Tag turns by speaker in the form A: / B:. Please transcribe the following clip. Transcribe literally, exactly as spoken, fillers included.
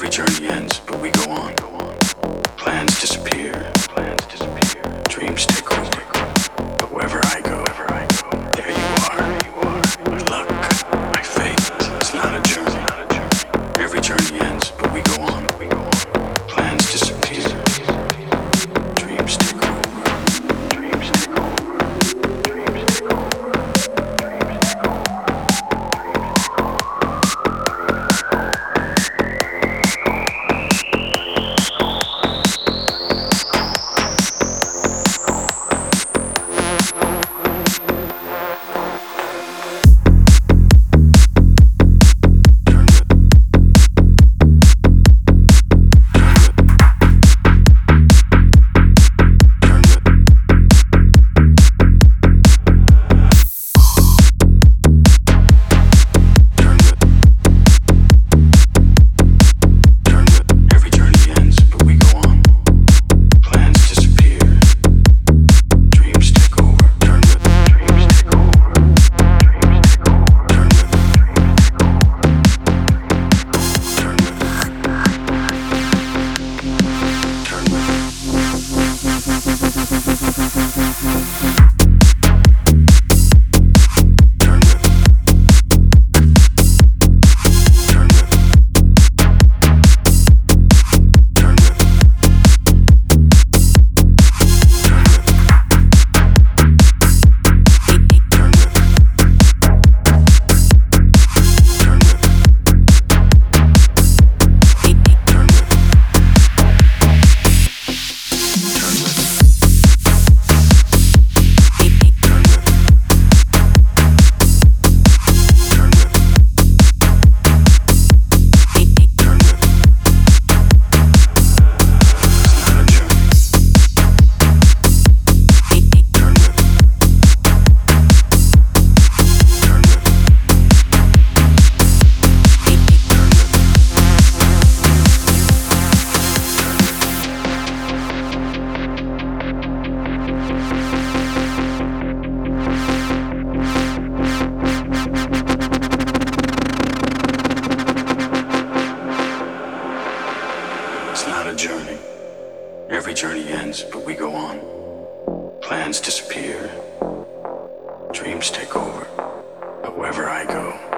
A: Every journey ends, but we go on. Plans disappear. Plans disappear. Dreams take over. But wherever I go, wherever I go, there you are. You are. My luck, my fate. It's not a journey. Every journey ends, but we go on. We go on. Plans disappear. Dreams take over. Dreams take over. Dreams take over. It's not a journey. Every journey ends, but we go on. Plans disappear. Dreams take over. But wherever I go,